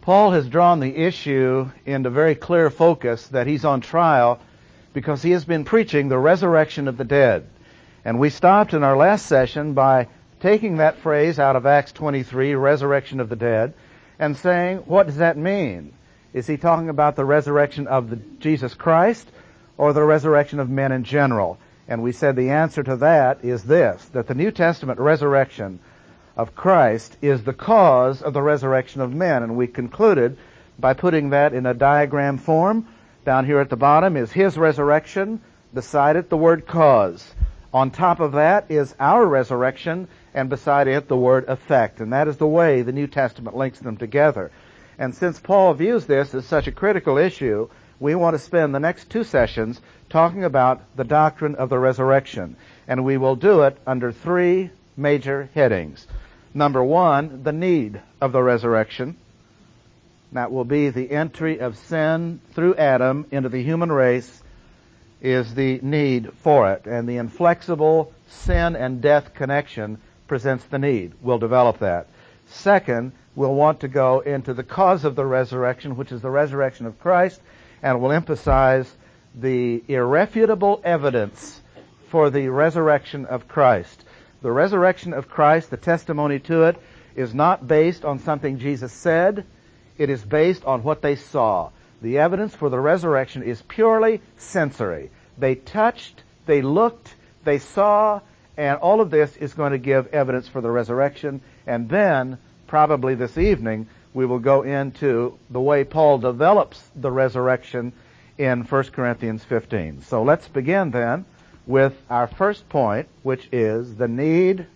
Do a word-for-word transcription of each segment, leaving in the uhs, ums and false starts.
Paul has drawn the issue into very clear focus that he's on trial because he has been preaching the resurrection of the dead. And we stopped in our last session by taking that phrase out of Acts twenty-three, resurrection of the dead, and saying, what does that mean? Is he talking about the resurrection of the Jesus Christ or the resurrection of men in general? And we said the answer to that is this, that the New Testament resurrection of Christ is the cause of the resurrection of men. And we concluded by putting that in a diagram form. Down here at the bottom is his resurrection. Beside it, the word cause. On top of that is our resurrection, and beside it, the word effect. And that is the way the New Testament links them together. And since Paul views this as such a critical issue, we want to spend the next two sessions talking about the doctrine of the resurrection. And we will do it under three major headings. Number one, the need of the resurrection. That will be the entry of sin through Adam into the human race is the need for it. And the inflexible sin and death connection presents the need. We'll develop that. Second, we'll want to go into the cause of the resurrection, which is the resurrection of Christ, and we'll emphasize the irrefutable evidence for the resurrection of Christ. The resurrection of Christ, the testimony to it, is not based on something Jesus said. It is based on what they saw. The evidence for the resurrection is purely sensory. They touched, they looked, they saw, and all of this is going to give evidence for the resurrection. And then, probably this evening, we will go into the way Paul develops the resurrection in First Corinthians fifteen. So let's begin then with our first point, which is the need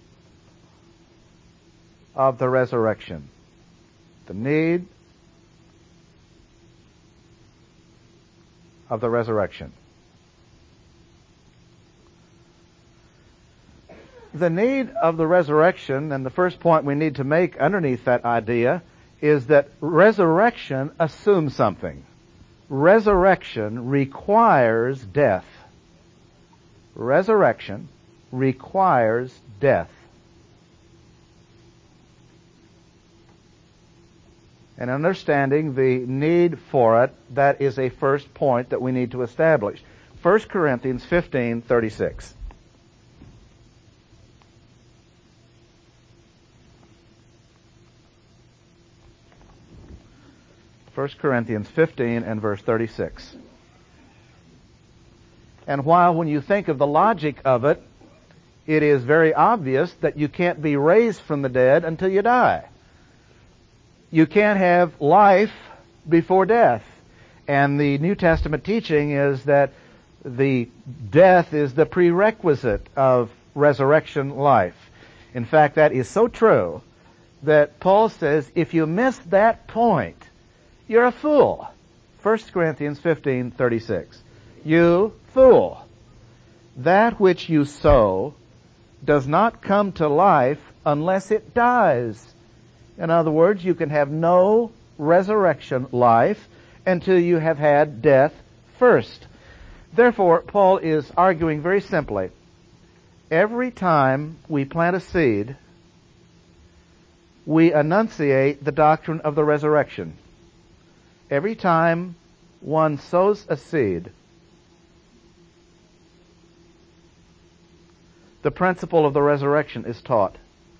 of the resurrection. The need of the resurrection. The need of the resurrection, and the first point we need to make underneath that idea, is that resurrection assumes something. Resurrection requires death. Resurrection requires death. And understanding the need for it, that is a first point that we need to establish. First Corinthians fifteen thirty-six. First Corinthians fifteen and verse thirty-six. And while when you think of the logic of it, it is very obvious that you can't be raised from the dead until you die. You can't have life before death. And the New Testament teaching is that the death is the prerequisite of resurrection life. In fact, that is so true that Paul says, if you miss that point, you're a fool. First Corinthians fifteen thirty-six. You fool. That which you sow does not come to life unless it dies. In other words, you can have no resurrection life until you have had death first. Therefore, Paul is arguing very simply, every time we plant a seed, we enunciate the doctrine of the resurrection. Every time one sows a seed, the principle of the resurrection is taught.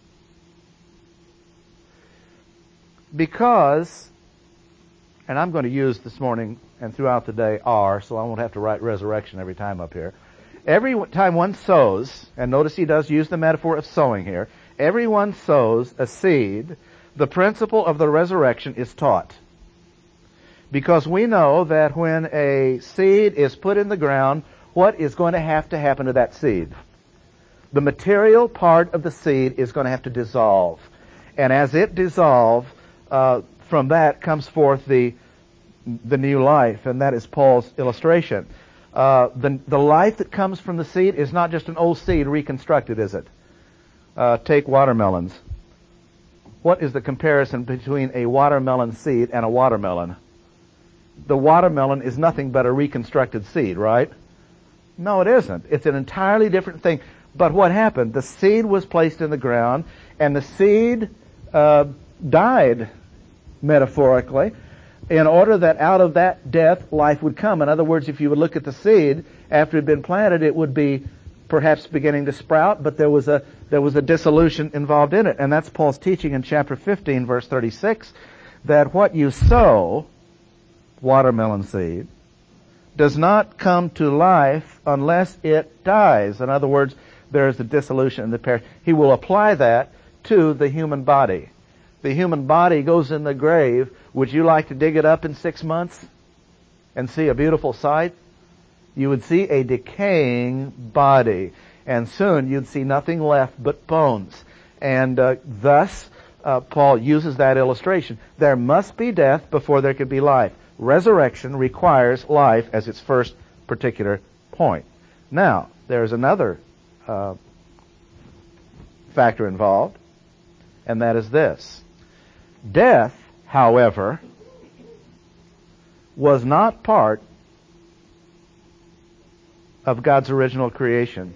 Because, and I'm going to use this morning and throughout the day are, so I won't have to write resurrection every time up here. Every time one sows, and notice he does use the metaphor of sowing here, everyone sows a seed, the principle of the resurrection is taught. Because we know that when a seed is put in the ground, what is going to have to happen to that seed? The material part of the seed is going to have to dissolve. And as it dissolves, uh, from that comes forth the the new life, and that is Paul's illustration. Uh, the, the life that comes from the seed is not just an old seed reconstructed, is it? Uh, take watermelons. What is the comparison between a watermelon seed and a watermelon? The watermelon is nothing but a reconstructed seed, right? No, it isn't. It's an entirely different thing. But what happened? The seed was placed in the ground, and the seed uh, died. metaphorically, in order that out of that death, life would come. In other words, if you would look at the seed, after it had been planted, it would be perhaps beginning to sprout, but there was a there was a dissolution involved in it. And that's Paul's teaching in chapter fifteen, verse thirty-six, that what you sow, watermelon seed, does not come to life unless it dies. In other words, there is a dissolution in the perish. He will apply that to the human body. The human body goes in the grave. Would you like to dig it up in six months and see a beautiful sight? You would see a decaying body, and soon you'd see nothing left but bones. And uh, thus, uh, Paul uses that illustration. There must be death before there could be life. Resurrection requires life as its first particular point. Now, there's another uh, factor involved, and that is this. Death, however, was not part of God's original creation.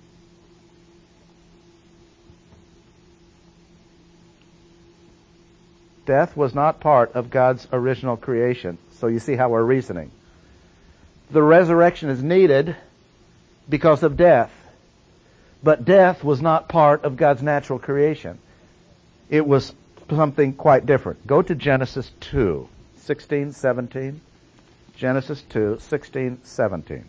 Death was not part of God's original creation. So you see how we're reasoning. The resurrection is needed because of death. But death was not part of God's natural creation. It was something quite different. Go to Genesis two, sixteen, seventeen. Genesis two, sixteen, seventeen.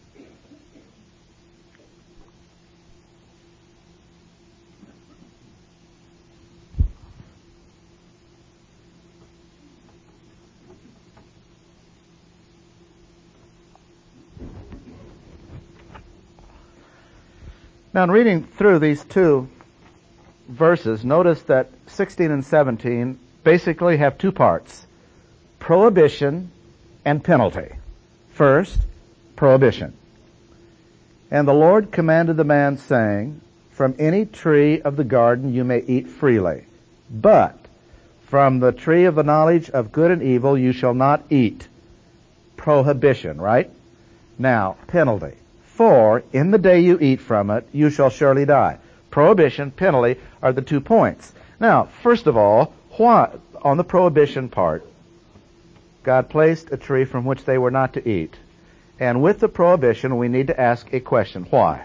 Now, in reading through these two verses, notice that sixteen and seventeen basically have two parts: prohibition and penalty. First, prohibition. And the Lord commanded the man, saying, from any tree of the garden you may eat freely, but from the tree of the knowledge of good and evil you shall not eat. Prohibition, right? Now, penalty. For in the day you eat from it, you shall surely die. Prohibition, penalty are the two points. Now, first of all, why, on the prohibition part, God placed a tree from which they were not to eat. And with the prohibition, we need to ask a question. Why?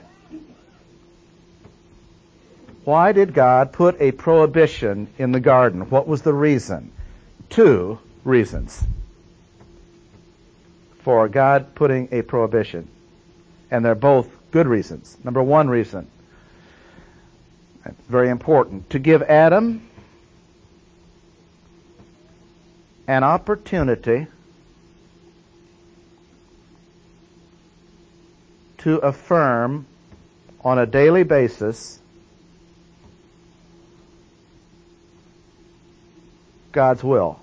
Why did God put a prohibition in the garden? What was the reason? Two reasons for God putting a prohibition. And they're both good reasons. Number one reason, very important, to give Adam an opportunity to affirm on a daily basis God's will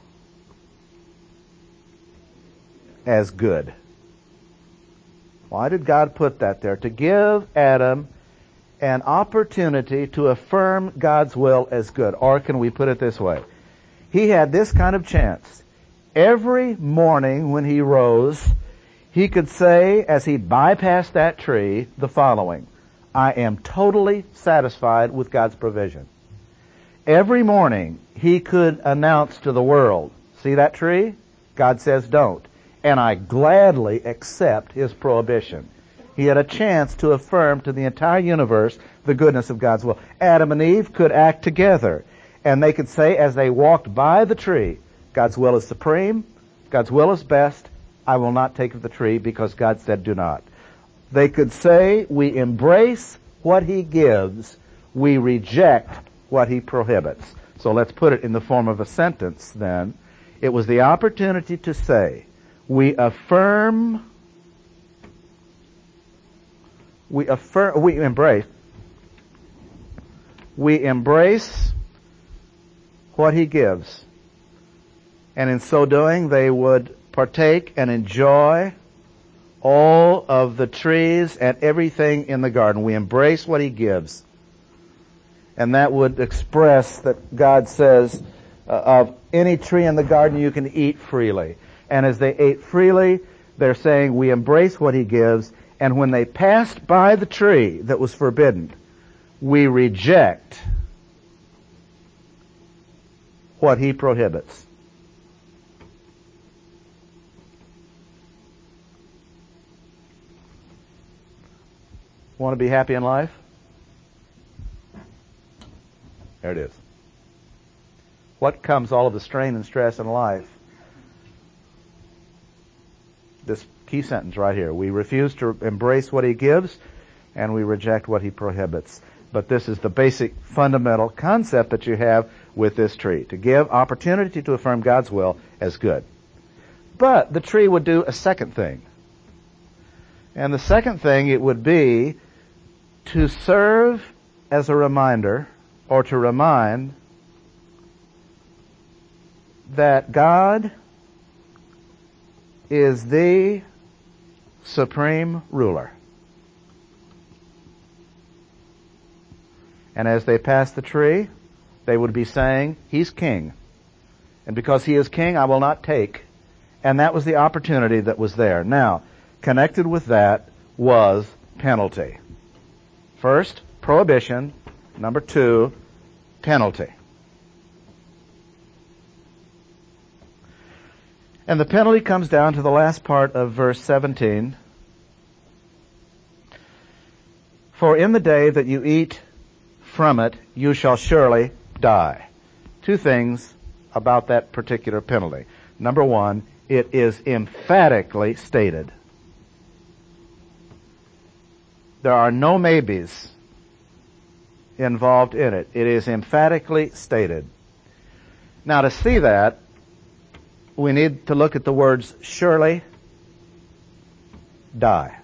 as good. Why did God put that there? To give Adam an opportunity to affirm God's will as good. Or can we put it this way? He had this kind of chance. Every morning when he rose, he could say, as he bypassed that tree, the following: I am totally satisfied with God's provision. Every morning he could announce to the world, see that tree? God says don't. And I gladly accept his prohibition. He had a chance to affirm to the entire universe the goodness of God's will. Adam and Eve could act together, and they could say as they walked by the tree, God's will is supreme, God's will is best, I will not take of the tree because God said do not. They could say, we embrace what he gives, we reject what he prohibits. So let's put it in the form of a sentence then. It was the opportunity to say, we affirm, we affirm, we embrace, we embrace what he gives. And in so doing, they would partake and enjoy all of the trees and everything in the garden. We embrace what he gives. And that would express that God says, uh, of any tree in the garden you can eat freely. And as they ate freely, they're saying, we embrace what he gives. And when they passed by the tree that was forbidden, we reject what he prohibits. Want to be happy in life? There it is. What comes all of the strain and stress in life? This key sentence right here. We refuse to embrace what he gives, and we reject what he prohibits. But this is the basic fundamental concept that you have with this tree, to give opportunity to affirm God's will as good. But the tree would do a second thing. And the second thing, it would be to serve as a reminder, or to remind that God is the supreme ruler. And as they pass the tree, they would be saying, He's king. And because He is king, I will not take. And that was the opportunity that was there. Now, connected with that was penalty. First, prohibition. Number two, penalty. And the penalty comes down to the last part of verse seventeen. For in the day that you eat from it, you shall surely die. Two things about that particular penalty. Number one, it is emphatically stated. There are no maybes involved in it. It is emphatically stated. Now, to see that, we need to look at the words surely die.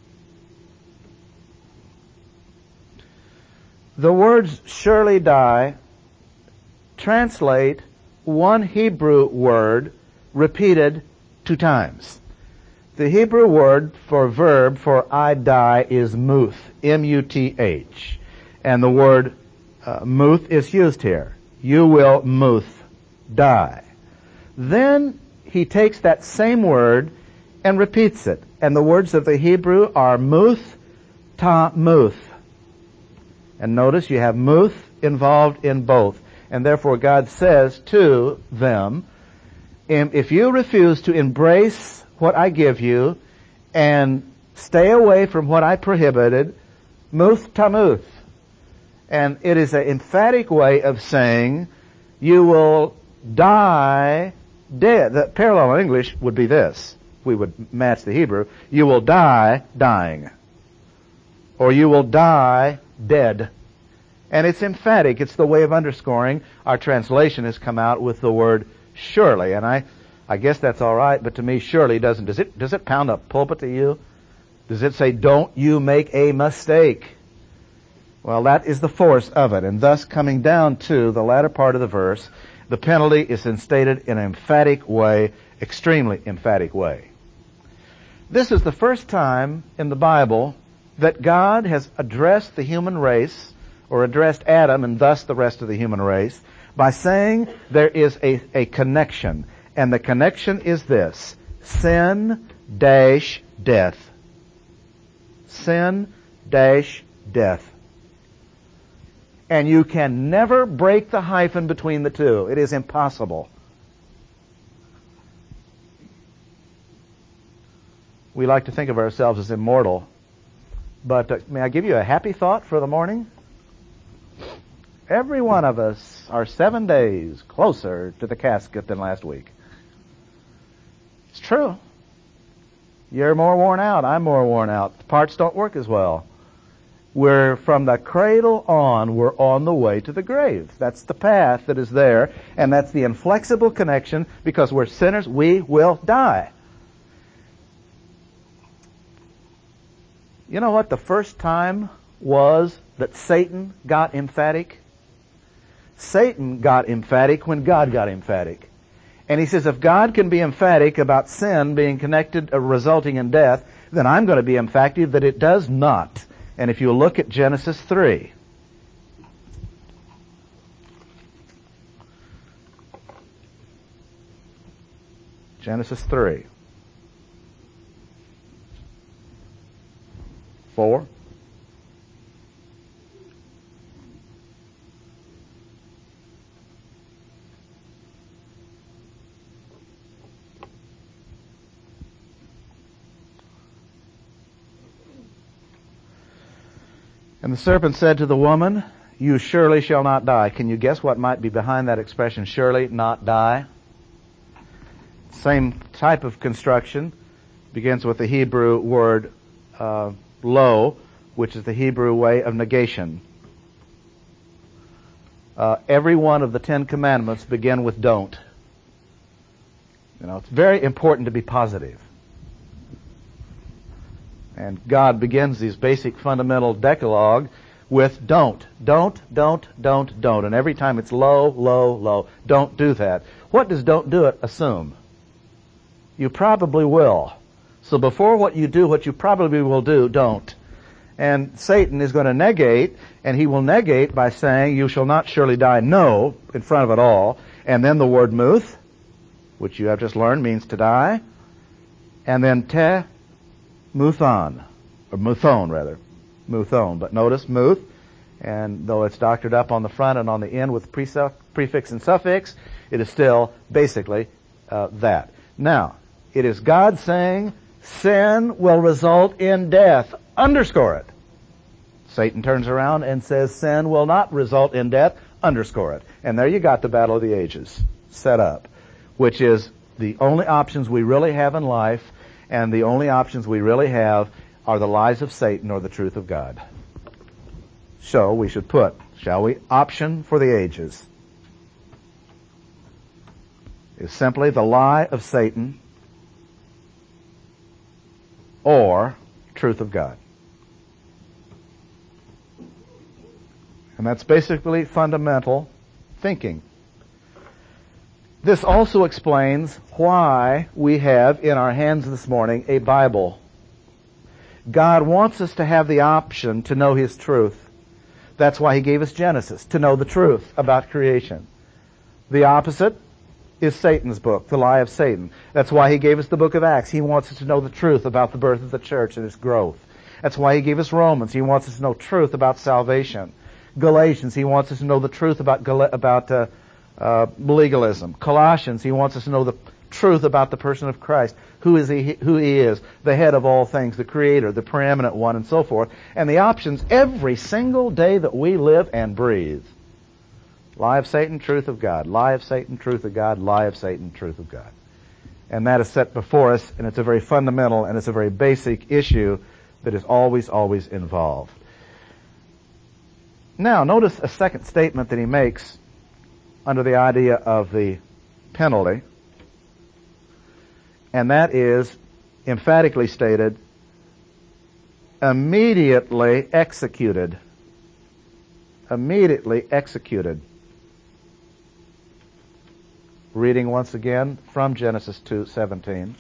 The words surely die translate one Hebrew word repeated two times. The Hebrew word for verb for I die is muth, M U T H. And the word uh, muth is used here. You will muth, die. Then he takes that same word and repeats it. And the words of the Hebrew are muth, ta, muth. And notice you have muth involved in both. And therefore God says to them, if you refuse to embrace what I give you and stay away from what I prohibited, muth tamuth. And it is an emphatic way of saying you will die dead. The parallel in English would be this. We would match the Hebrew. You will die dying. Or you will die dead. And it's emphatic. It's the way of underscoring. Our translation has come out with the word surely. And I, I guess that's all right, but to me surely doesn't. Does it, does it pound a pulpit to you? Does it say, don't you make a mistake? Well, that is the force of it. And thus, coming down to the latter part of the verse, the penalty is stated in an emphatic way, extremely emphatic way. This is the first time in the Bible that God has addressed the human race, or addressed Adam and thus the rest of the human race, by saying there is a, a connection. And the connection is this: sin dash death. Sin dash death. And you can never break the hyphen between the two. It is impossible. We like to think of ourselves as immortal. But uh, may I give you a happy thought for the morning? Every one of us are seven days closer to the casket than last week. It's true. You're more worn out. I'm more worn out. The parts don't work as well. We're from the cradle on, we're on the way to the grave. That's the path that is there, and that's the inflexible connection. Because we're sinners, we will die. You know what the first time was that Satan got emphatic? Satan got emphatic when God got emphatic. And he says, if God can be emphatic about sin being connected or resulting in death, then I'm going to be emphatic that it does not. And if you look at Genesis three, Genesis three, four, And the serpent said to the woman, you surely shall not die. Can you guess what might be behind that expression, surely not die? Same type of construction. Begins with the Hebrew word uh, lo, which is the Hebrew way of negation. Uh, every one of the Ten Commandments begin with don't. You know, it's very important to be positive. And God begins these basic fundamental decalogue with don't. Don't, don't, don't, don't. And every time it's low, low, low. Don't do that. What does don't do it assume? You probably will. So before what you do, what you probably will do, don't. And Satan is going to negate, and he will negate by saying, you shall not surely die, no, in front of it all. And then the word muth, which you have just learned means to die. And then te, muthon, or muthon rather, muthon. But notice muth, and though it's doctored up on the front and on the end with prefix and suffix, it is still basically uh, that. Now, it is God saying sin will result in death. Underscore it. Satan turns around and says sin will not result in death. Underscore it. And there you got the battle of the ages set up, which is the only options we really have in life, and the only options we really have are the lies of Satan or the truth of God. So we should put, shall we, option for the ages is simply the lie of Satan or truth of God. And that's basically fundamental thinking. This also explains why we have in our hands this morning a Bible. God wants us to have the option to know His truth. That's why He gave us Genesis, to know the truth about creation. The opposite is Satan's book, the lie of Satan. That's why He gave us the book of Acts. He wants us to know the truth about the birth of the church and its growth. That's why He gave us Romans. He wants us to know truth about salvation. Galatians, He wants us to know the truth about about uh, uh, legalism. Colossians, He wants us to know the truth about the person of Christ, who is He, who He is, the head of all things, the Creator, the preeminent one, and so forth. And the options every single day that we live and breathe. Lie of Satan, truth of God. Lie of Satan, truth of God. Lie of Satan, truth of God. And that is set before us, and it's a very fundamental and it's a very basic issue that is always, always involved. Now, notice a second statement that he makes under the idea of the penalty, and that is emphatically stated, immediately executed. Immediately executed. Reading once again from Genesis two seventeen.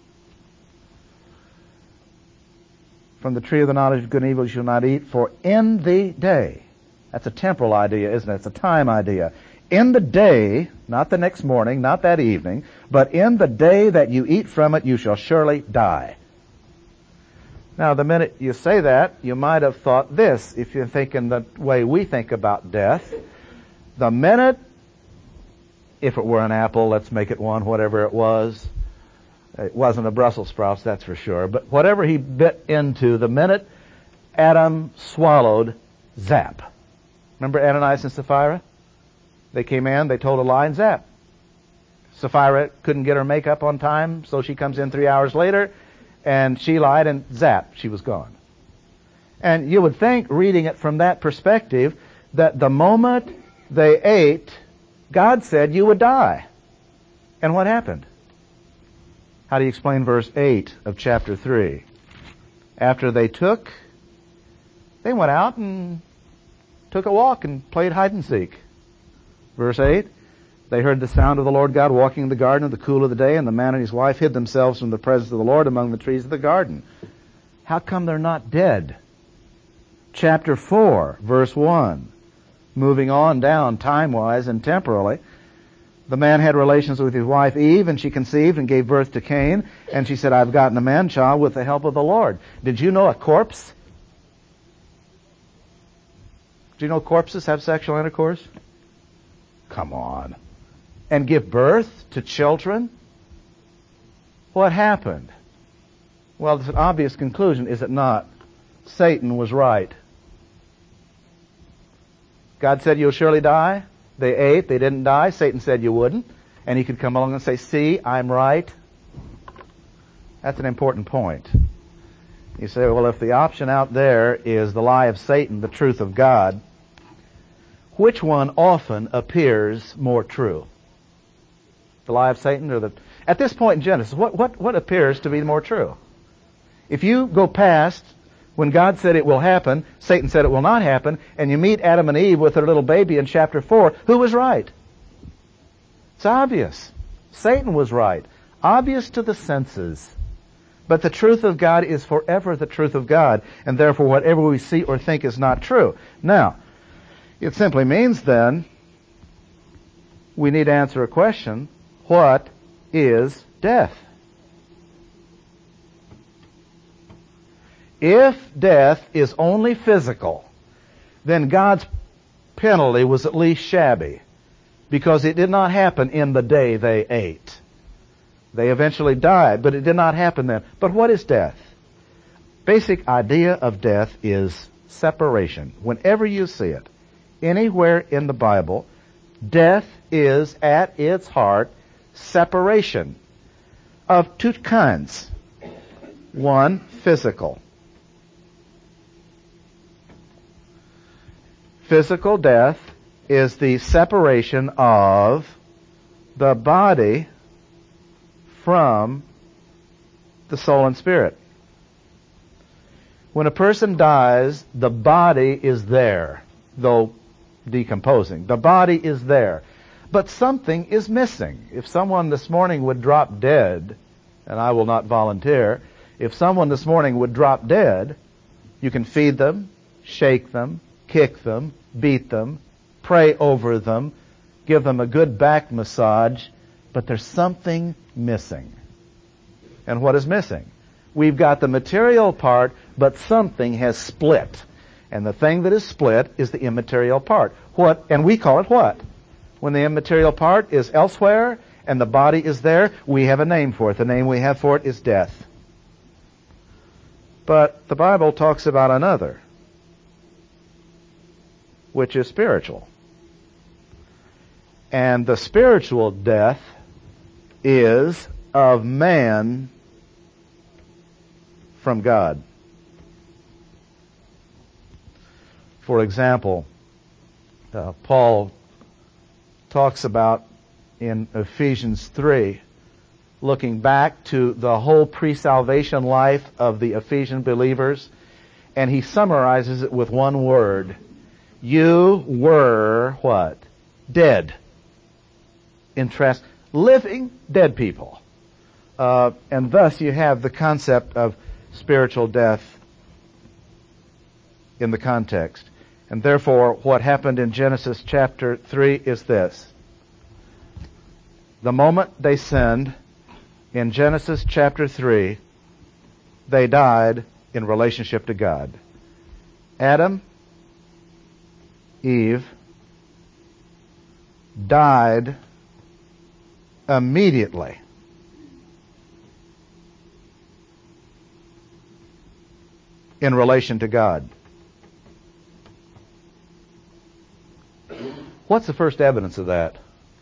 From the tree of the knowledge of good and evil you shall not eat, for in the day, that's a temporal idea, isn't it? It's a time idea. In the day, not the next morning, not that evening, but in the day that you eat from it, you shall surely die. Now, the minute you say that, you might have thought this, if you're thinking the way we think about death. The minute, if it were an apple, let's make it one, whatever it was. It wasn't a Brussels sprouts, that's for sure. But whatever he bit into, the minute Adam swallowed, zap. Remember Ananias and Sapphira? They came in, they told a lie, and zap. Sapphira couldn't get her makeup on time, so she comes in three hours later, and she lied, and zap, she was gone. And you would think, reading it from that perspective, that the moment they ate, God said you would die. And what happened? How do you explain verse eight of chapter three? After they took, they went out and took a walk and played hide and seek. Verse eight, they heard the sound of the Lord God walking in the garden in the cool of the day, and the man and his wife hid themselves from the presence of the Lord among the trees of the garden. How come they're not dead? Chapter four, verse one, moving on down time-wise and temporally, the man had relations with his wife Eve, and she conceived and gave birth to Cain, and she said, I've gotten a man-child with the help of the Lord. Did you know a corpse? Do you know corpses have sexual intercourse? Come on. And give birth to children? What happened? Well, it's an obvious conclusion, is it not? Satan was right. God said, you'll surely die. They ate. They didn't die. Satan said you wouldn't. And he could come along and say, see, I'm right. That's an important point. You say, well, if the option out there is the lie of Satan, the truth of God, which one often appears more true? The lie of Satan or the... At this point in Genesis, what, what, what appears to be more true? If you go past when God said it will happen, Satan said it will not happen, and you meet Adam and Eve with their little baby in chapter four, who was right? It's obvious. Satan was right. Obvious to the senses. But the truth of God is forever the truth of God, and therefore whatever we see or think is not true. Now, it simply means then we need to answer a question. What is death? If death is only physical, then God's penalty was at least shabby, because it did not happen in the day they ate. They eventually died, but it did not happen then. But what is death? Basic idea of death is separation. Whenever you see it, anywhere in the Bible, death is at its heart separation of two kinds. One, physical. Physical death is the separation of the body from the soul and spirit. When a person dies, the body is there, though decomposing. The body is there. But something is missing. If someone this morning would drop dead, and I will not volunteer, if someone this morning would drop dead, you can feed them, shake them, kick them, beat them, pray over them, give them a good back massage, but there's something missing. And what is missing? We've got the material part, but something has split. And the thing that is split is the immaterial part. What? And we call it what? When the immaterial part is elsewhere and the body is there, we have a name for it. The name we have for it is death. But the Bible talks about another, which is spiritual. And the spiritual death is of man from God. For example, uh, Paul talks about in Ephesians three, looking back to the whole pre-salvation life of the Ephesian believers, and he summarizes it with one word. You were what? Dead. Interest. Living dead people. Uh, and thus you have the concept of spiritual death in the context. And therefore, what happened in Genesis chapter three is this. The moment they sinned, in Genesis chapter three, they died in relationship to God. Adam, Eve, died immediately in relation to God. What's the first evidence of that?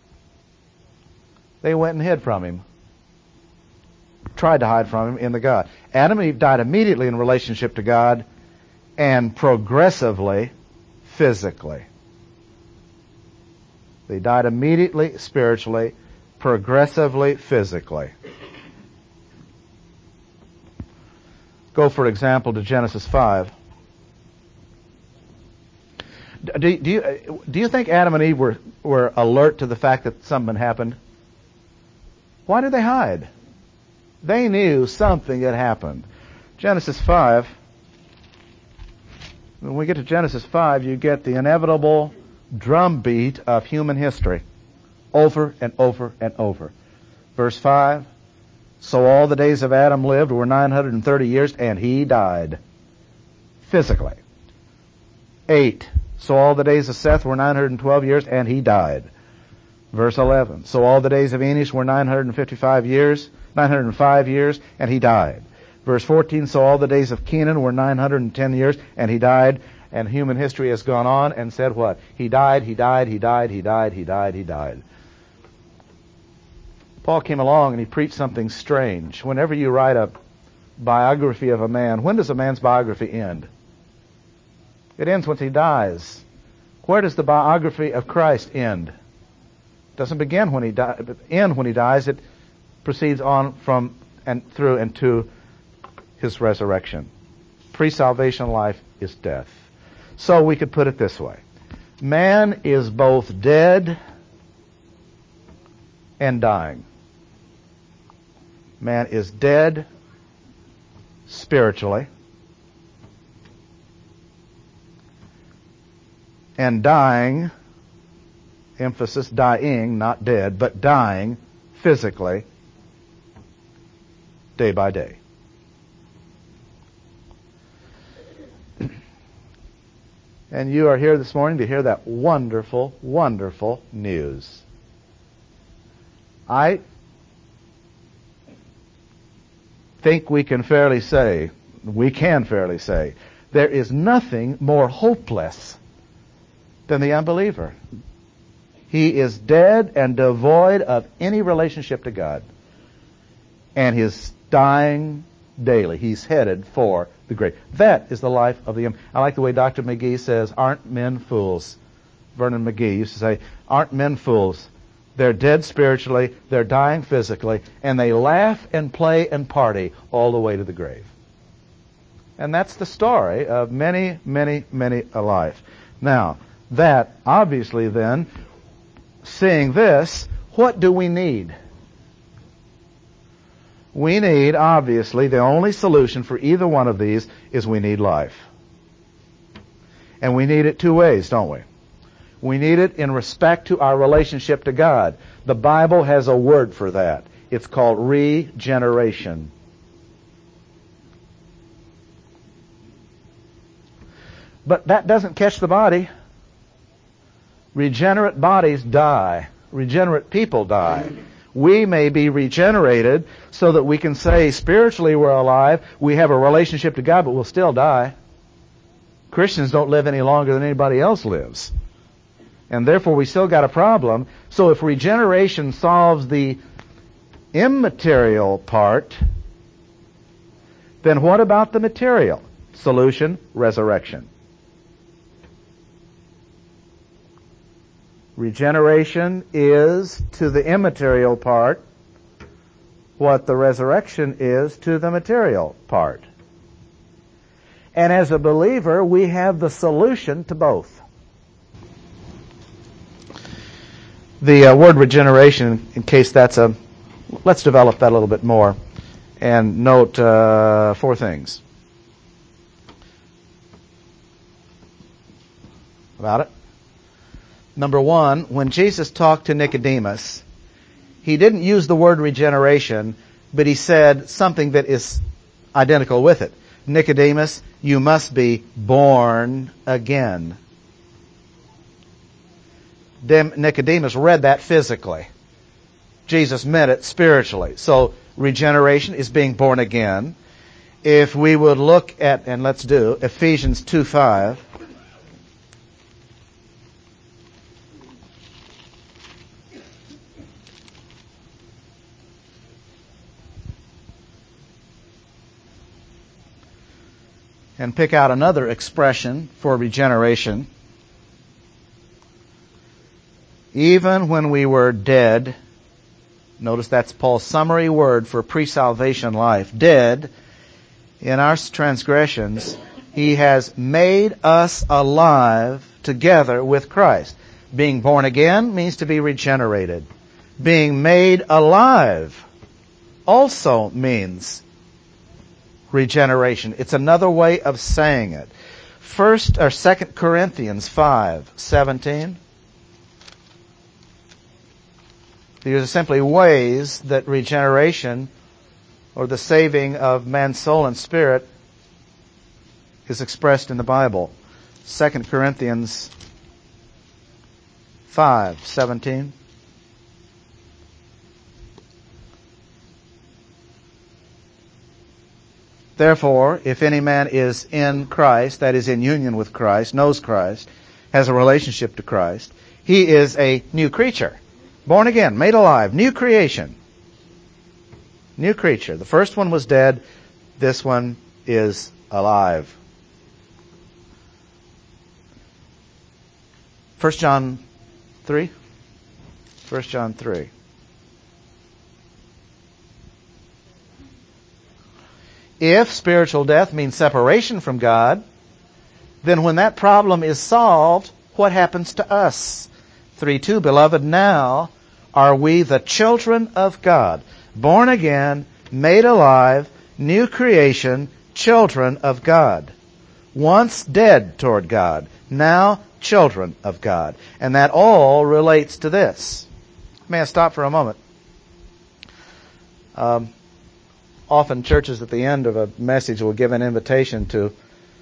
They went and hid from him. Tried to hide from him in the God. Adam and Eve died immediately in relationship to God and progressively physically. They died immediately spiritually, progressively physically. Go, for example, to Genesis five. Do, do you do you think Adam and Eve were, were alert to the fact that something happened? Why did they hide? They knew something had happened. Genesis five. When we get to Genesis five, you get the inevitable drumbeat of human history, over and over and over. Verse five. So all the days of Adam lived were nine hundred thirty years, and he died physically. Eight. So all the days of Seth were nine hundred twelve years, and he died. Verse eleven. So all the days of Enos were nine hundred fifty-five years, nine hundred five years, and he died. Verse fourteen. So all the days of Kenan were nine hundred ten years, and he died. And human history has gone on and said what? He died, he died, he died, he died, he died, he died. Paul came along and he preached something strange. Whenever you write a biography of a man, when does a man's biography end? It ends when he dies. Where does the biography of Christ end? It doesn't begin when he dies, but end when he dies. It proceeds on from and through and to his resurrection. Pre-salvation life is death. So we could put it this way. Man is both dead and dying. Man is dead spiritually and dying, emphasis dying, not dead, but dying physically day by day. And you are here this morning to hear that wonderful, wonderful news. I think we can fairly say, we can fairly say, there is nothing more hopeless than the unbeliever. He is dead and devoid of any relationship to God. And he's dying daily. He's headed for the grave. That is the life of the young. I like the way Doctor McGee says, aren't men fools? Vernon McGee used to say, aren't men fools? They're dead spiritually, they're dying physically, and they laugh and play and party all the way to the grave. And that's the story of many, many, many a life. Now, that, obviously then, seeing this, what do we need? We need, obviously, the only solution for either one of these is we need life. And we need it two ways, don't we? We need it in respect to our relationship to God. The Bible has a word for that. It's called regeneration. But that doesn't catch the body. Regenerate bodies die. Regenerate people die. We may be regenerated so that we can say spiritually we're alive, we have a relationship to God, but we'll still die. Christians don't live any longer than anybody else lives. And therefore we still got a problem. So if regeneration solves the immaterial part, then what about the material? Solution, resurrection. Regeneration is to the immaterial part what the resurrection is to the material part. And as a believer, we have the solution to both. The uh, word regeneration, in case that's a... Let's develop that a little bit more and note uh, four things about it. Number one, when Jesus talked to Nicodemus, he didn't use the word regeneration, but he said something that is identical with it. Nicodemus, you must be born again. Nicodemus read that physically. Jesus meant it spiritually. So regeneration is being born again. If we would look at, and let's do, Ephesians two five. And pick out another expression for regeneration. Even when we were dead, notice that's Paul's summary word for pre-salvation life, dead in our transgressions, he has made us alive together with Christ. Being born again means to be regenerated. Being made alive also means regeneration. It's another way of saying it. First or Second Corinthians five seventeen. These are simply ways that regeneration, or the saving of man's soul and spirit, is expressed in the Bible. Second Corinthians five seventeen. Therefore, if any man is in Christ, that is in union with Christ, knows Christ, has a relationship to Christ, he is a new creature. Born again, made alive, new creation. New creature. The first one was dead. This one is alive. First John three. First John three. If spiritual death means separation from God, then when that problem is solved, what happens to us? three two, Beloved, now are we the children of God, born again, made alive, new creation, children of God. Once dead toward God, now children of God. And that all relates to this. May I stop for a moment? Um, often churches at the end of a message will give an invitation to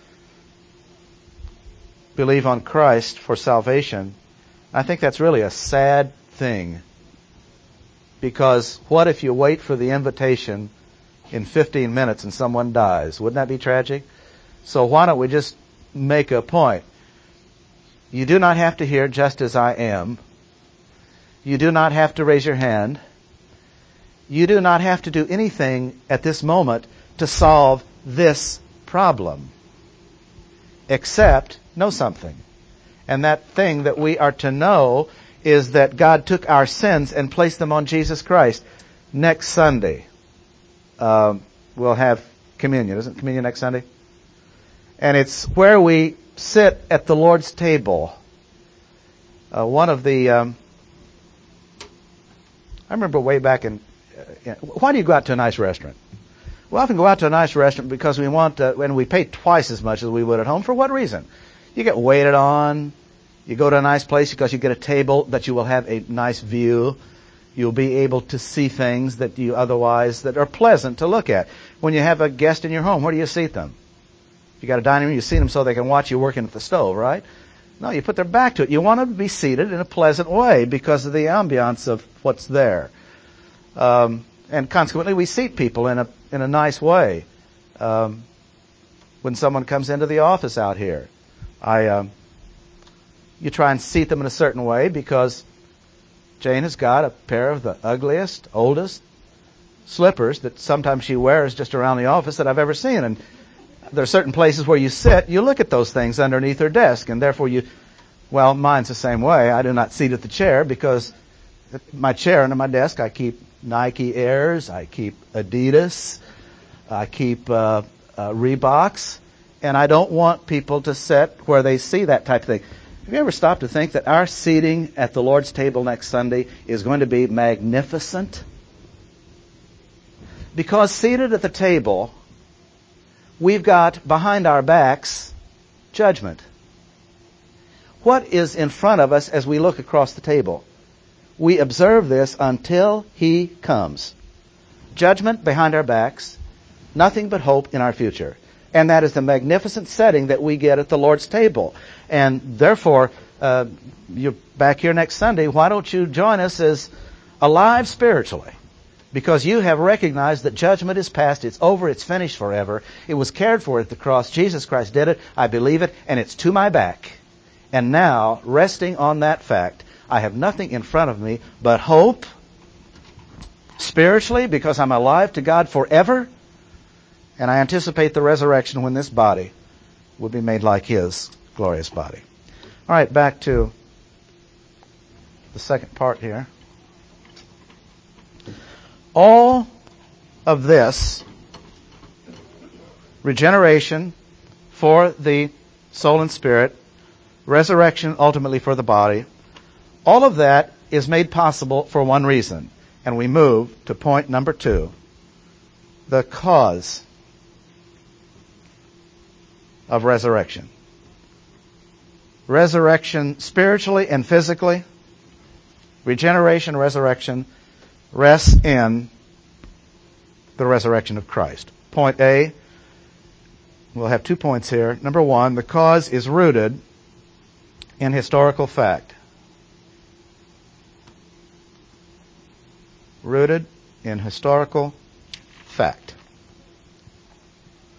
believe on Christ for salvation. I think that's really a sad thing. Because what if you wait for the invitation in fifteen minutes and someone dies? Wouldn't that be tragic? So why don't we just make a point? You do not have to hear just as I am. You do not have to raise your hand. You do not have to do anything at this moment to solve this problem. Except know something. And that thing that we are to know is that God took our sins and placed them on Jesus Christ. Next Sunday, um, we'll have communion. Isn't communion next Sunday? And it's where we sit at the Lord's table. Uh, one of the... Um, I remember way back in... Uh, why do you go out to a nice restaurant? We often go out to a nice restaurant because we want... Uh, and we pay twice as much as we would at home. For what reason? You get waited on. You go to a nice place because you get a table that you will have a nice view. You'll be able to see things that you otherwise, that are pleasant to look at. When you have a guest in your home, where do you seat them? If you got a dining room, you seat them so they can watch you working at the stove, right? No, you put their back to it. You want them to be seated in a pleasant way because of the ambiance of what's there. Um, and consequently, we seat people in a in a nice way. Um, when someone comes into the office out here, I... Um, You try and seat them in a certain way because Jane has got a pair of the ugliest, oldest slippers that sometimes she wears just around the office that I've ever seen. And there are certain places where you sit, you look at those things underneath her desk, and therefore you, well, mine's the same way. I do not seat at the chair because my chair under my desk, I keep Nike Airs, I keep Adidas, I keep uh, uh, Reeboks, and I don't want people to sit where they see that type of thing. Have you ever stopped to think that our seating at the Lord's table next Sunday is going to be magnificent? Because seated at the table, we've got behind our backs judgment. What is in front of us as we look across the table? We observe this until He comes. Judgment behind our backs, nothing but hope in our future. And that is the magnificent setting that we get at the Lord's table. And therefore, uh, you're back here next Sunday. Why don't you join us as alive spiritually? Because you have recognized that judgment is past. It's over. It's finished forever. It was cared for at the cross. Jesus Christ did it. I believe it. And it's to my back. And now, resting on that fact, I have nothing in front of me but hope spiritually because I'm alive to God forever. And I anticipate the resurrection when this body will be made like His glorious body. All right, back to the second part here. All of this, regeneration for the soul and spirit, resurrection ultimately for the body, all of that is made possible for one reason. And we move to point number two, the cause of resurrection. Resurrection spiritually and physically, regeneration, resurrection, rests in the resurrection of Christ. Point A, we'll have two points here. Number one, the cause is rooted in historical fact. Rooted in historical fact.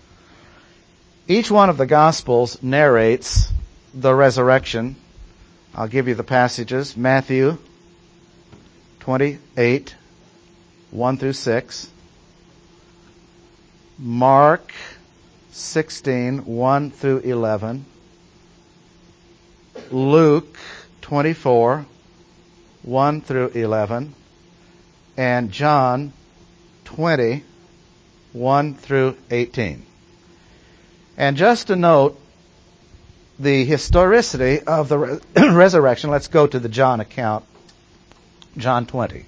Each one of the Gospels narrates the resurrection. I'll give you the passages. Matthew twenty-eight, one through six. Mark sixteen, one through eleven. Luke twenty-four, one through eleven. And John twenty, one through eighteen. And just to note the historicity of the re- resurrection, let's go to the John account. John twenty.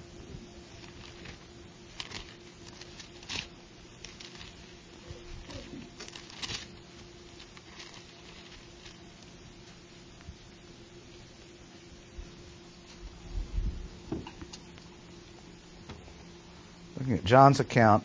Looking at John's account.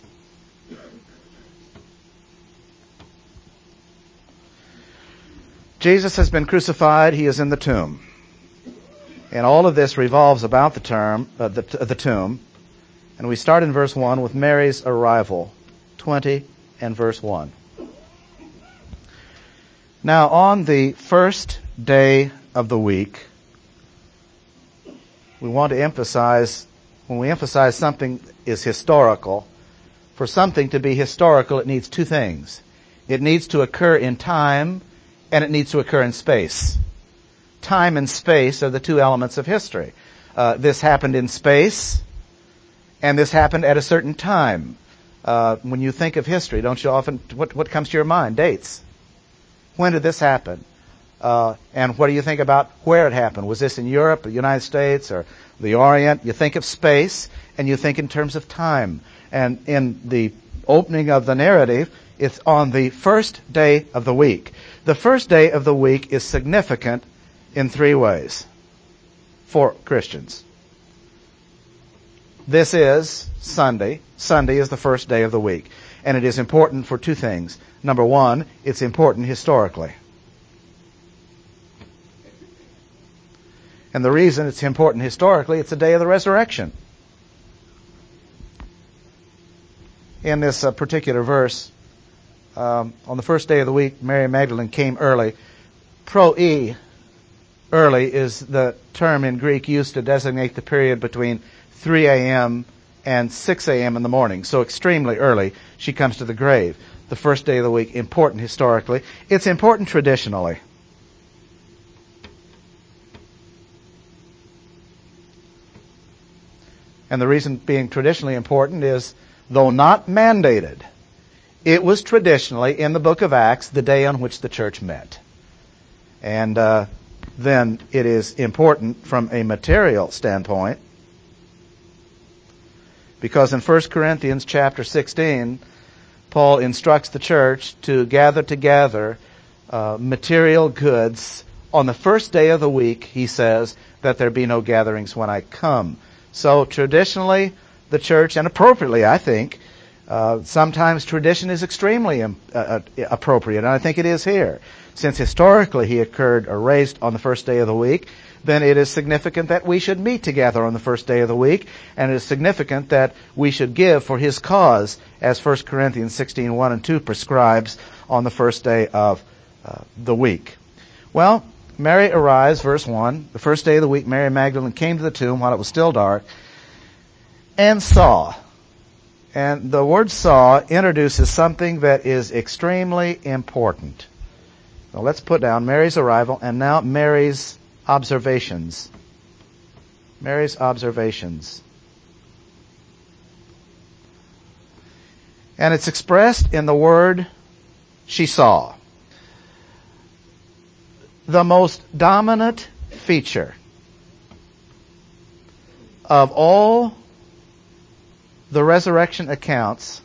Jesus has been crucified. He is in the tomb. And all of this revolves about the, term, uh, the, the tomb. And we start in verse one with Mary's arrival, twenty and verse one. Now, on the first day of the week, we want to emphasize, when we emphasize something is historical, for something to be historical, it needs two things. It needs to occur in time, and it needs to occur in space. Time and space are the two elements of history. Uh, this happened in space, and this happened at a certain time. Uh, when you think of history, don't you often, what, what comes to your mind? Dates. When did this happen? Uh, and what do you think about where it happened? Was this in Europe, the United States, or the Orient? You think of space, and you think in terms of time. And in the opening of the narrative, it's on the first day of the week. The first day of the week is significant in three ways for Christians. This is Sunday. Sunday is the first day of the week. And it is important for two things. Number one, it's important historically. And the reason it's important historically, it's the day of the resurrection. In this uh, particular verse, um, on the first day of the week, Mary Magdalene came early. Pro-e, early, is the term in Greek used to designate the period between three a.m. and six a.m. in the morning. So extremely early, she comes to the grave. The first day of the week, important historically. It's important traditionally. And the reason being traditionally important is, though not mandated, it was traditionally, in the book of Acts, the day on which the church met. And uh, then it is important from a material standpoint, because in First Corinthians chapter sixteen, Paul instructs the church to gather together uh, material goods. On the first day of the week, he says, that there be no gatherings when I come. So traditionally, the church, and appropriately, I think, uh, sometimes tradition is extremely um, uh, appropriate, and I think it is here. Since historically he occurred or raised on the first day of the week, then it is significant that we should meet together on the first day of the week, and it is significant that we should give for his cause, as First Corinthians sixteen, one and two prescribes, on the first day of uh, the week. Well, Mary arrives, verse one, the first day of the week, Mary Magdalene came to the tomb while it was still dark, and saw. And the word saw introduces something that is extremely important. So let's put down Mary's arrival, and now Mary's observations. Mary's observations. And it's expressed in the word she saw. The most dominant feature of all the resurrection accounts,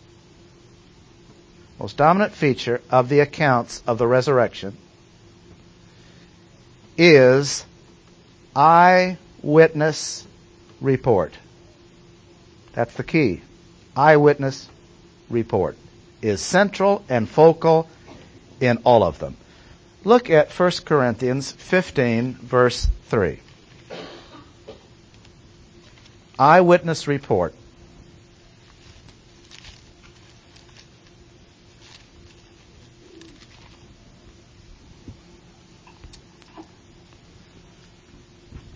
most dominant feature of the accounts of the resurrection is eyewitness report. That's the key. Eyewitness report is central and focal in all of them. Look at First Corinthians fifteen, verse three. Eyewitness report.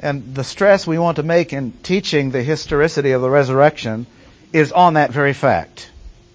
And the stress we want to make in teaching the historicity of the resurrection is on that very fact.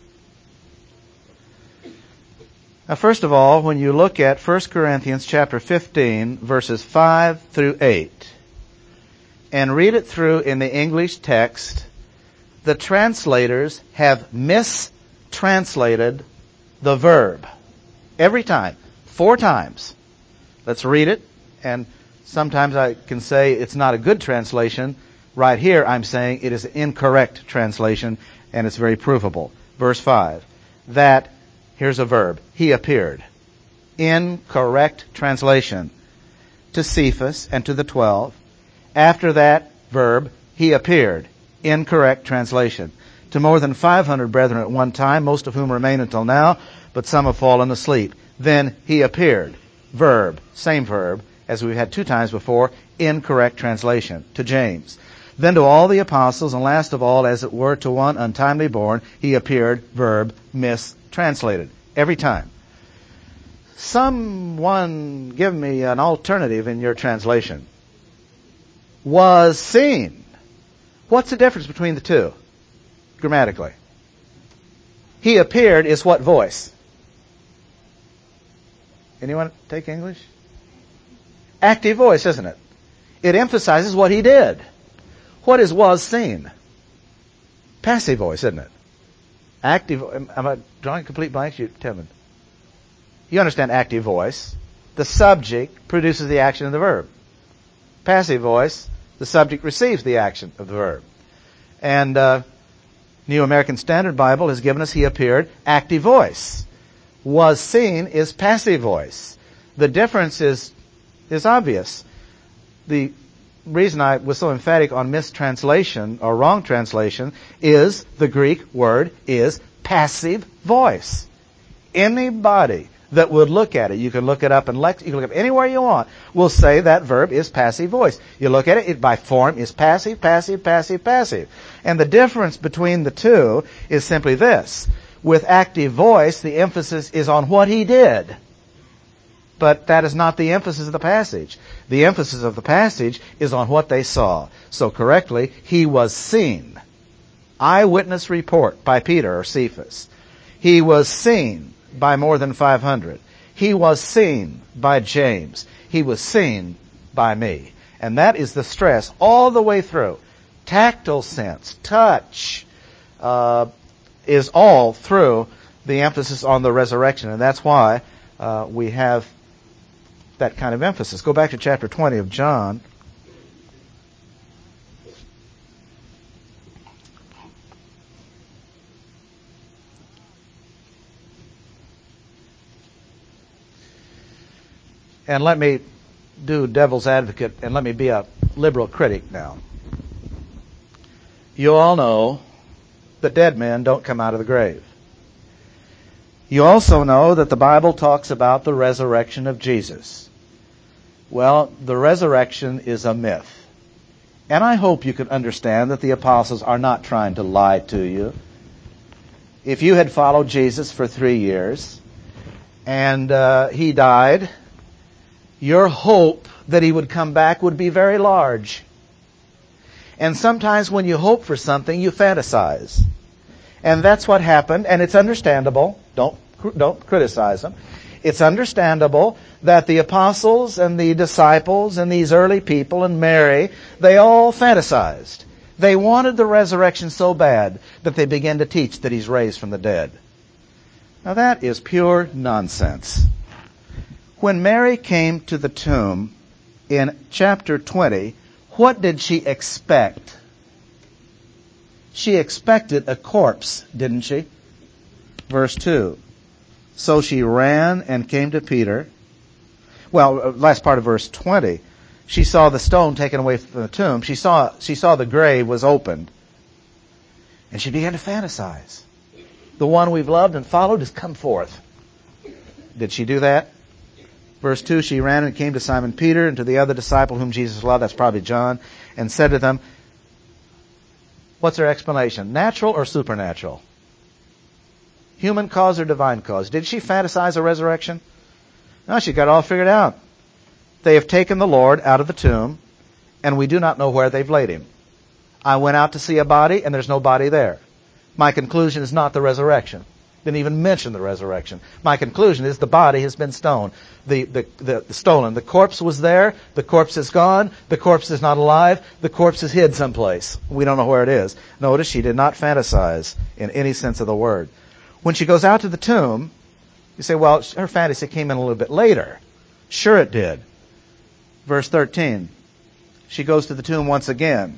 Now, first of all, when you look at First Corinthians chapter fifteen, verses five through eight, and read it through in the English text, the translators have mistranslated the verb. Every time. Four times. Let's read it. And sometimes I can say it's not a good translation. Right here I'm saying it is an incorrect translation, and it's very provable. Verse five. That, here's a verb, he appeared. Incorrect translation. To Cephas and to the twelve. After that verb, he appeared. Incorrect translation. To more than five hundred brethren at one time, most of whom remain until now, but some have fallen asleep. Then he appeared. Verb, same verb, as we've had two times before, incorrect translation. To James. Then to all the apostles, and last of all, as it were, to one untimely born, he appeared. Verb, mistranslated. Every time. Someone give me an alternative in your translation. Was seen. What's the difference between the two, grammatically? He appeared is what voice? Anyone take English? Active voice, isn't it? It emphasizes what he did. What is was seen? Passive voice, isn't it? Active, am I drawing complete blanks? You tell me. You understand active voice. The subject produces the action of the verb. Passive voice, the subject receives the action of the verb. And uh, New American Standard Bible has given us he appeared, active voice. Was seen is passive voice. The difference is is obvious. The reason I was so emphatic on mistranslation or wrong translation is the Greek word is passive voice. Anybody that would look at it, you can look it up in Lex, you can look it up anywhere you want, will say that verb is passive voice. You look at it, it by form is passive, passive, passive, passive. And the difference between the two is simply this. With active voice, the emphasis is on what he did. But that is not the emphasis of the passage. The emphasis of the passage is on what they saw. So correctly, he was seen. Eyewitness report by Peter or Cephas. He was seen by more than five hundred. He was seen by James. He was seen by me. And that is the stress all the way through. Tactile sense, touch, uh, is all through the emphasis on the resurrection. And that's why uh, we have that kind of emphasis. Go back to chapter twenty of John. And let me do devil's advocate and let me be a liberal critic now. You all know that dead men don't come out of the grave. You also know that the Bible talks about the resurrection of Jesus. Well, the resurrection is a myth. And I hope you can understand that the apostles are not trying to lie to you. If you had followed Jesus for three years and uh, he died, your hope that he would come back would be very large. And sometimes when you hope for something, you fantasize. And that's what happened, and it's understandable. Don't, don't criticize them. It's understandable that the apostles and the disciples and these early people and Mary, they all fantasized. They wanted the resurrection so bad that they began to teach that he's raised from the dead. Now that is pure nonsense. When Mary came to the tomb in chapter twenty, what did she expect? She expected a corpse, didn't she? Verse two. So she ran and came to Peter. Well, last part of verse twenty. She saw the stone taken away from the tomb. She saw, she saw the grave was opened. And she began to fantasize. The one we've loved and followed has come forth. Did she do that? Verse two, she ran and came to Simon Peter and to the other disciple whom Jesus loved, that's probably John, and said to them, what's her explanation? Natural or supernatural? Human cause or divine cause? Did she fantasize a resurrection? No, she got it all figured out. They have taken the Lord out of the tomb, and we do not know where they've laid him. I went out to see a body, and there's no body there. My conclusion is not the resurrection. Didn't even mention the resurrection. My conclusion is the body has been stoned. The, the, the, the stolen. The corpse was there. The corpse is gone. The corpse is not alive. The corpse is hid someplace. We don't know where it is. Notice she did not fantasize in any sense of the word. When she goes out to the tomb, you say, well, her fantasy came in a little bit later. Sure it did. Verse thirteen. She goes to the tomb once again.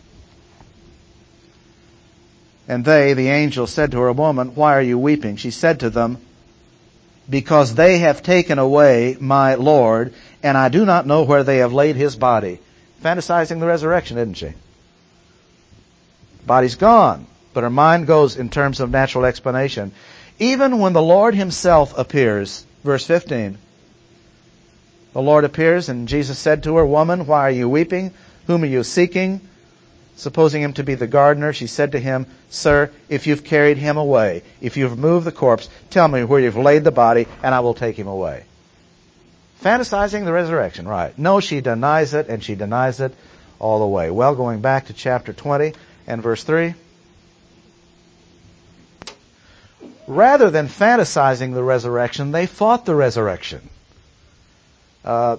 And they, the angels, said to her, woman, why are you weeping? She said to them, because they have taken away my Lord, and I do not know where they have laid his body. Fantasizing the resurrection, isn't she? Body's gone, but her mind goes in terms of natural explanation. Even when the Lord himself appears, verse fifteen, the Lord appears, and Jesus said to her, woman, why are you weeping? Whom are you seeking? Supposing him to be the gardener, she said to him, sir, if you've carried him away, if you've removed the corpse, tell me where you've laid the body, and I will take him away. Fantasizing the resurrection, right. No, she denies it, and she denies it all the way. Well, going back to chapter twenty and verse three. Rather than fantasizing the resurrection, they fought the resurrection. Uh,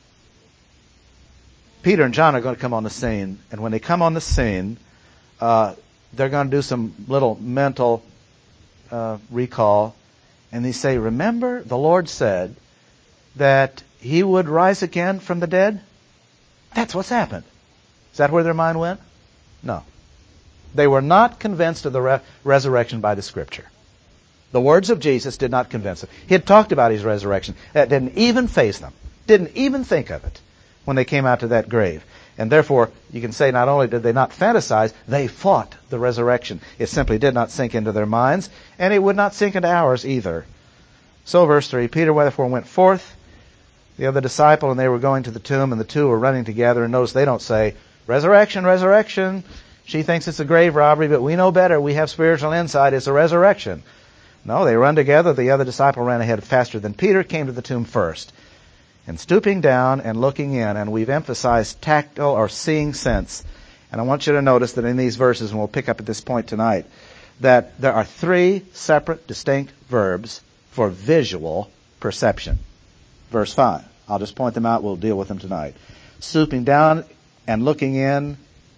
Peter and John are going to come on the scene, and when they come on the scene, uh, they're going to do some little mental uh, recall, and they say, remember, the Lord said that he would rise again from the dead? That's what's happened. Is that where their mind went? No. They were not convinced of the re- resurrection by the Scripture. The words of Jesus did not convince them. He had talked about his resurrection. That didn't even faze them. Didn't even think of it when they came out to that grave. And therefore, you can say not only did they not fantasize, they fought the resurrection. It simply did not sink into their minds, and it would not sink into ours either. So verse three, Peter therefore went forth, the other disciple, and they were going to the tomb, and the two were running together. And notice they don't say, resurrection, resurrection. She thinks it's a grave robbery, but we know better. We have spiritual insight. It's a resurrection. No, they run together. The other disciple ran ahead faster than Peter, came to the tomb first. And stooping down and looking in, and we've emphasized tactile or seeing sense. And I want you to notice that in these verses, and we'll pick up at this point tonight, that there are three separate, distinct verbs for visual perception. Verse five. I'll just point them out. We'll deal with them tonight. Stooping down and looking in,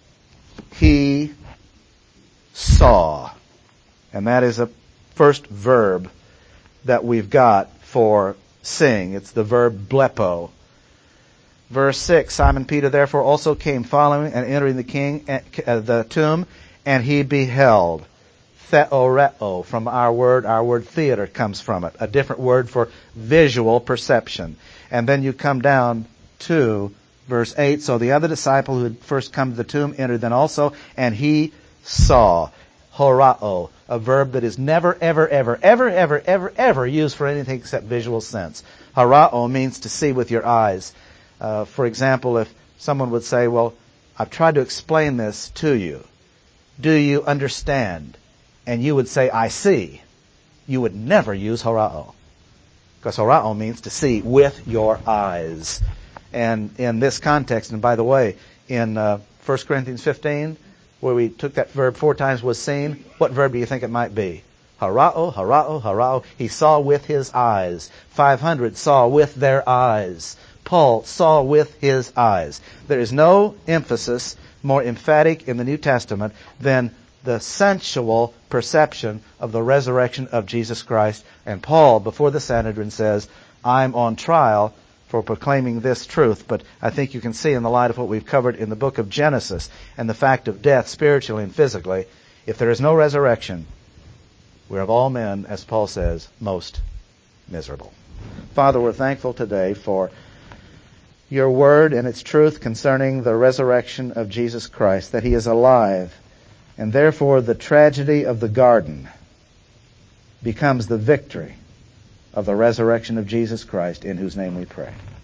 he saw. And that is a first verb that we've got for seeing. It's the verb blepo. Verse six, Simon Peter therefore also came following and entering the king, uh, the tomb, and he beheld. Theoreo, from our word, our word theater comes from it. A different word for visual perception. And then you come down to verse eight. So the other disciple who had first come to the tomb entered then also, and he saw. Horao, a verb that is never, ever, ever, ever, ever, ever, ever used for anything except visual sense. Horao means to see with your eyes. Uh, for example, if someone would say, well, I've tried to explain this to you. Do you understand? And you would say, I see. You would never use horao. Because horao means to see with your eyes. And in this context, and by the way, in uh, First Corinthians fifteen, where we took that verb four times, was seen, what verb do you think it might be? Harao, harao, harao. He saw with his eyes. five hundred saw with their eyes. Paul saw with his eyes. There is no emphasis more emphatic in the New Testament than the sensual perception of the resurrection of Jesus Christ. And Paul, before the Sanhedrin, says, I'm on trial for proclaiming this truth. But I think you can see in the light of what we've covered in the book of Genesis and the fact of death spiritually and physically, if there is no resurrection, we're of all men, as Paul says, most miserable. Father, we're thankful today for your word and its truth concerning the resurrection of Jesus Christ, that he is alive, and therefore the tragedy of the garden becomes the victory of the resurrection of Jesus Christ, in whose name we pray.